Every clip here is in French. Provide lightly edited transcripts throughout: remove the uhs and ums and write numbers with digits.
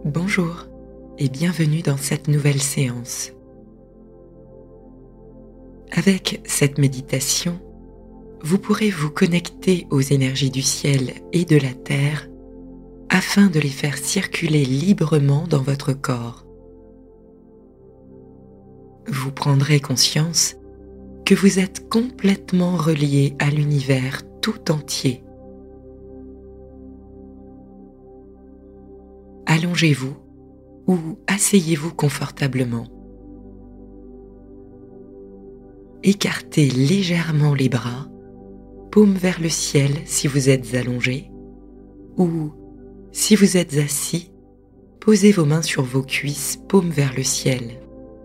Bonjour et bienvenue dans cette nouvelle séance. Avec cette méditation, vous pourrez vous connecter aux énergies du ciel et de la terre afin de les faire circuler librement dans votre corps. Vous prendrez conscience que vous êtes complètement relié à l'univers tout entier. Allongez-vous ou asseyez-vous confortablement. Écartez légèrement les bras, paume vers le ciel si vous êtes allongé, ou si vous êtes assis, posez vos mains sur vos cuisses, paume vers le ciel.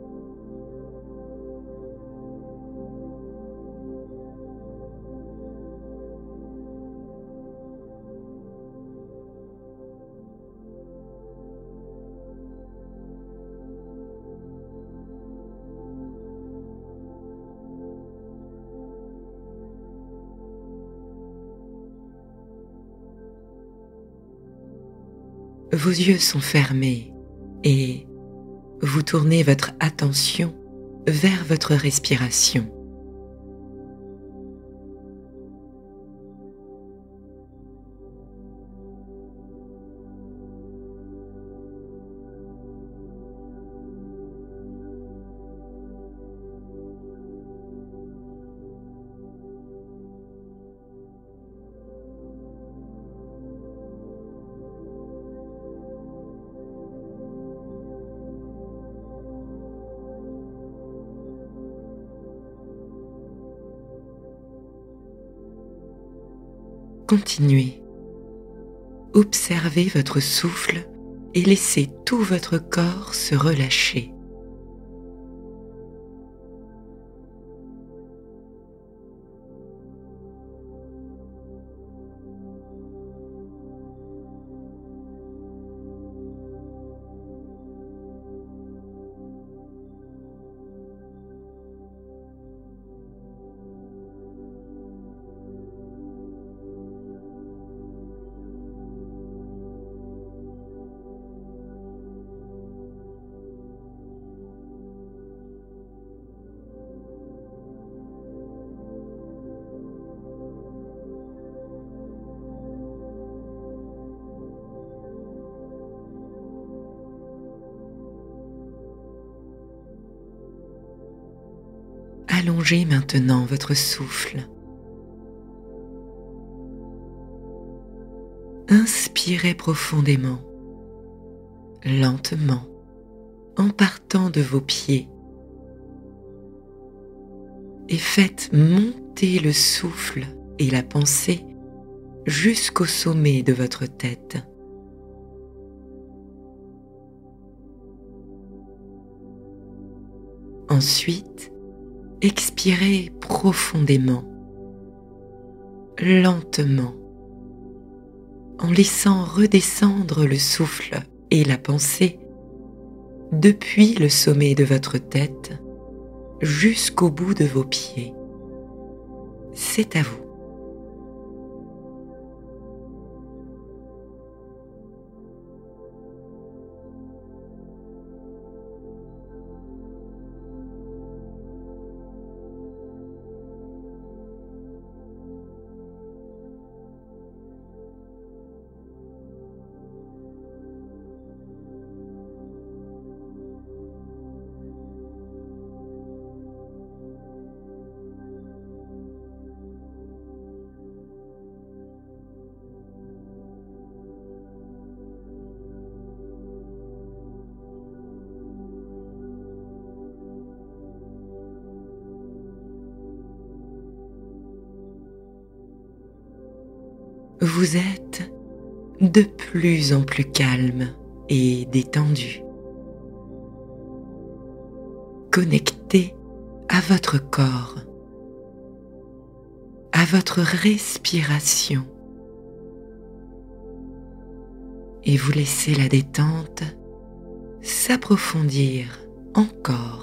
Vos yeux sont fermés et vous tournez votre attention vers votre respiration. Continuez. Observez votre souffle et laissez tout votre corps se relâcher. Allongez maintenant votre souffle. Inspirez profondément, lentement, en partant de vos pieds et faites monter le souffle et la pensée jusqu'au sommet de votre tête. Ensuite, expirez profondément, lentement, en laissant redescendre le souffle et la pensée depuis le sommet de votre tête jusqu'au bout de vos pieds. C'est à vous. Vous êtes de plus en plus calme et détendu, connecté à votre corps, à votre respiration, et vous laissez la détente s'approfondir encore.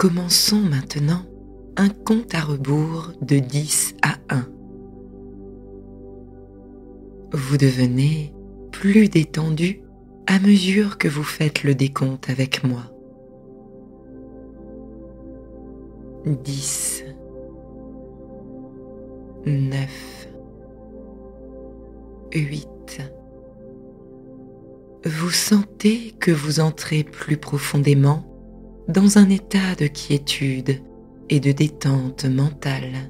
Commençons maintenant un compte à rebours de 10 à 1. Vous devenez plus détendu à mesure que vous faites le décompte avec moi. 10, 9, 8. Vous sentez que vous entrez plus profondément dans un état de quiétude et de détente mentale.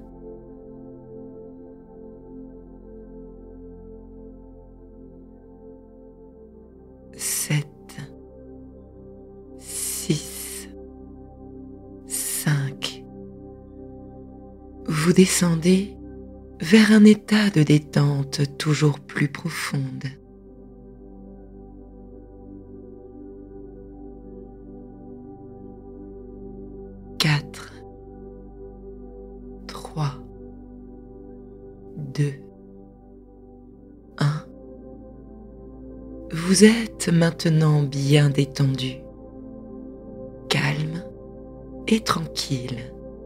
7, 6, 5. Vous descendez vers un état de détente toujours plus profonde. 4, 3, 2, 1. Vous êtes maintenant bien détendu, calme et tranquille.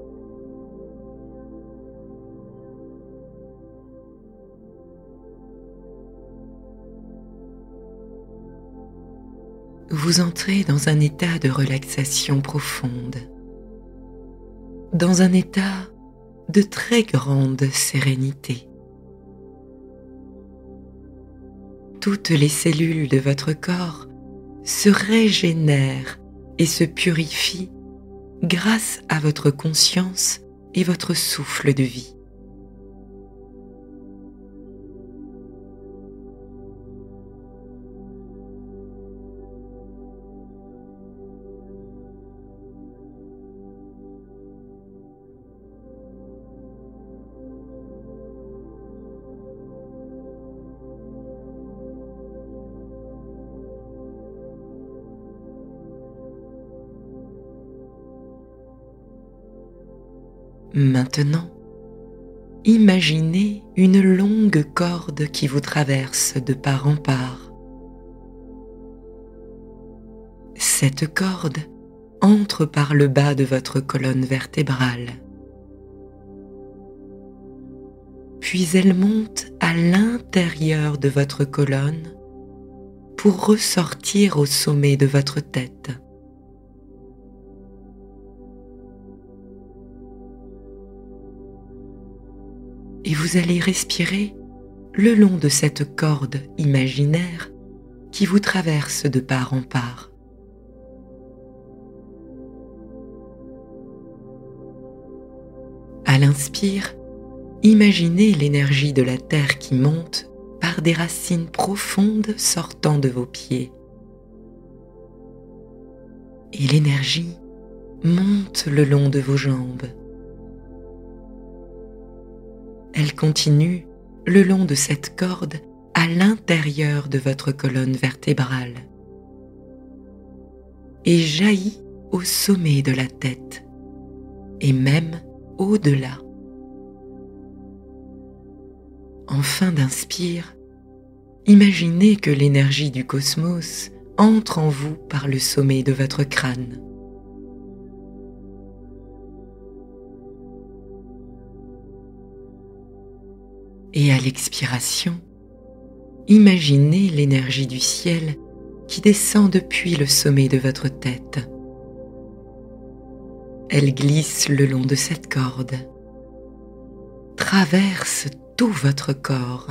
Vous entrez dans un état de relaxation profonde, dans un état de très grande sérénité. Toutes les cellules de votre corps se régénèrent et se purifient grâce à votre conscience et votre souffle de vie. Maintenant, imaginez une longue corde qui vous traverse de part en part. Cette corde entre par le bas de votre colonne vertébrale. Puis elle monte à l'intérieur de votre colonne pour ressortir au sommet de votre tête. Et vous allez respirer le long de cette corde imaginaire qui vous traverse de part en part. À l'inspire, imaginez l'énergie de la terre qui monte par des racines profondes sortant de vos pieds. Et l'énergie monte le long de vos jambes. Elle continue le long de cette corde à l'intérieur de votre colonne vertébrale et jaillit au sommet de la tête et même au-delà. En fin d'inspire, imaginez que l'énergie du cosmos entre en vous par le sommet de votre crâne. Et à l'expiration, imaginez l'énergie du ciel qui descend depuis le sommet de votre tête. Elle glisse le long de cette corde, traverse tout votre corps,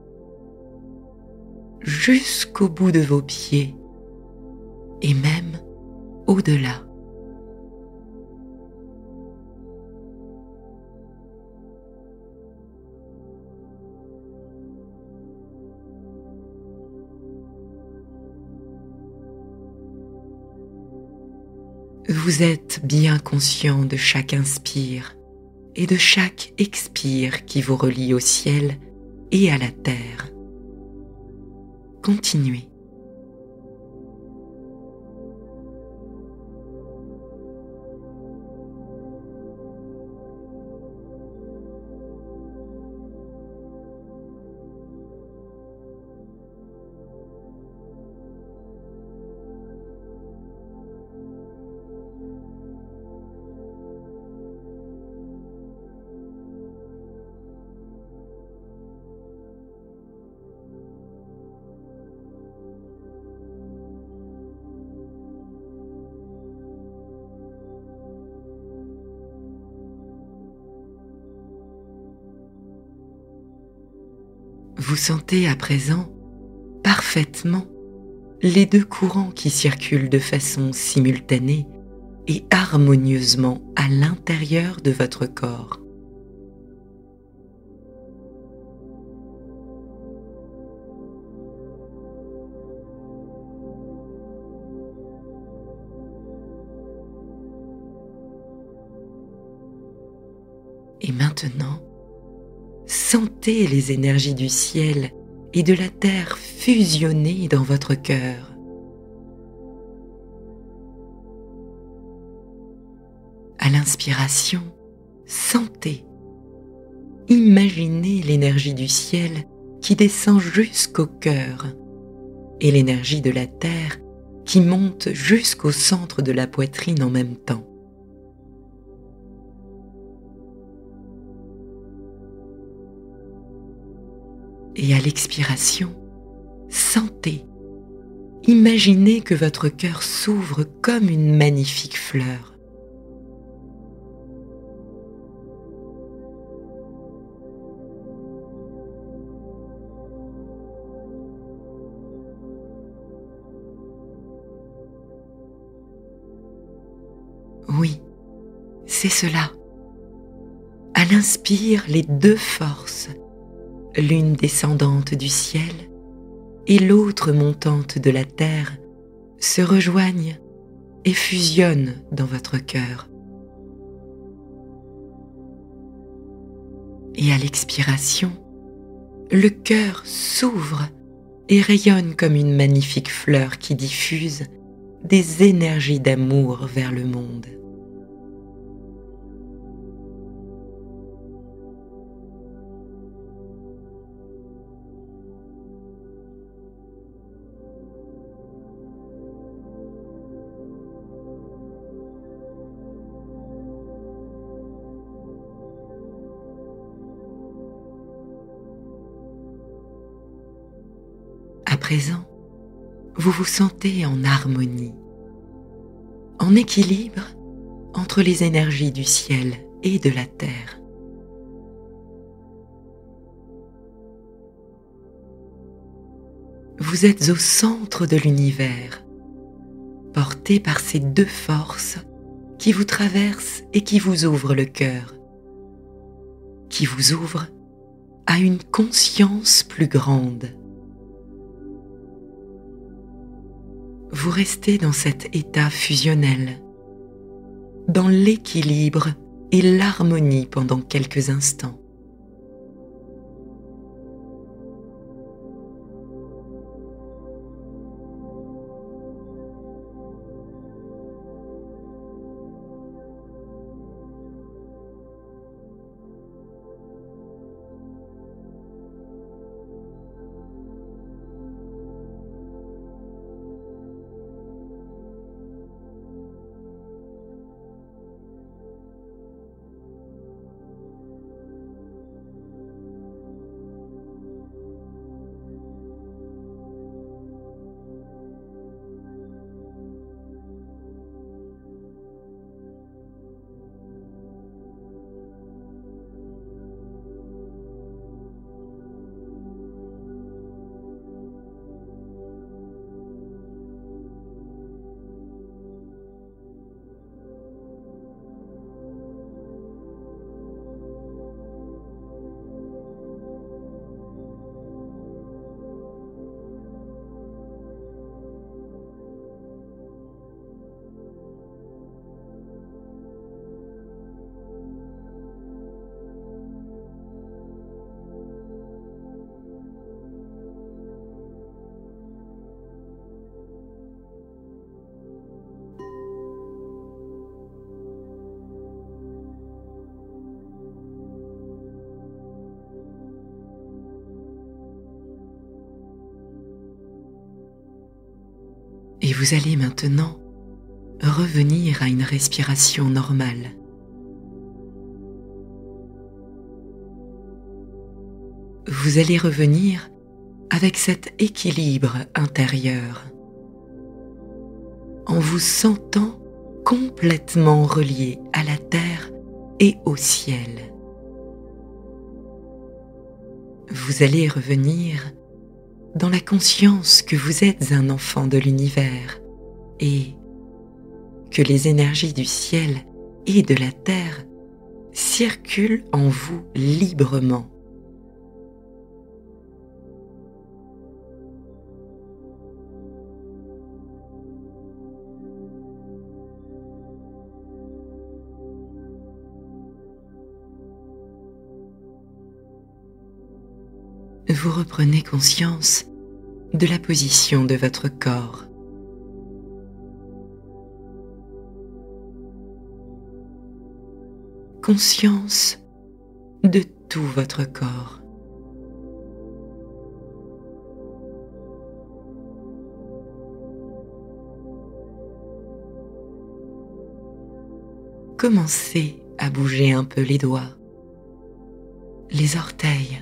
jusqu'au bout de vos pieds et même au-delà. Vous êtes bien conscient de chaque inspire et de chaque expire qui vous relie au ciel et à la terre. Continuez. Vous sentez à présent parfaitement les deux courants qui circulent de façon simultanée et harmonieusement à l'intérieur de votre corps. Et maintenant, sentez les énergies du ciel et de la terre fusionner dans votre cœur. À l'inspiration, sentez, imaginez l'énergie du ciel qui descend jusqu'au cœur et l'énergie de la terre qui monte jusqu'au centre de la poitrine en même temps. Et à l'expiration, sentez, imaginez que votre cœur s'ouvre comme une magnifique fleur. Oui, c'est cela. À l'inspire, les deux forces, l'une descendante du ciel et l'autre montante de la terre, se rejoignent et fusionnent dans votre cœur. Et à l'expiration, le cœur s'ouvre et rayonne comme une magnifique fleur qui diffuse des énergies d'amour vers le monde. À présent, vous vous sentez en harmonie, en équilibre entre les énergies du ciel et de la terre. Vous êtes au centre de l'univers, porté par ces deux forces qui vous traversent et qui vous ouvrent le cœur, qui vous ouvrent à une conscience plus grande. Vous restez dans cet état fusionnel, dans l'équilibre et l'harmonie pendant quelques instants. Et vous allez maintenant revenir à une respiration normale. Vous allez revenir avec cet équilibre intérieur, en vous sentant complètement relié à la terre et au ciel. vous allez revenir dans la conscience que vous êtes un enfant de l'univers et que les énergies du ciel et de la terre circulent en vous librement. Vous reprenez conscience de la position de votre corps. Conscience de tout votre corps. Commencez à bouger un peu les doigts, les orteils.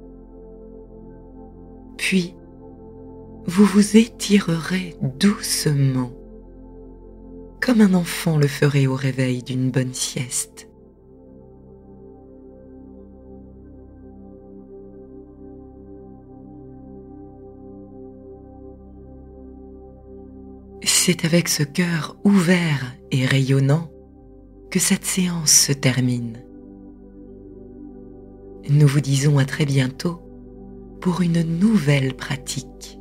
Puis, vous vous étirerez doucement, comme un enfant le ferait au réveil d'une bonne sieste. C'est avec ce cœur ouvert et rayonnant que cette séance se termine. Nous vous disons à très bientôt pour une nouvelle pratique.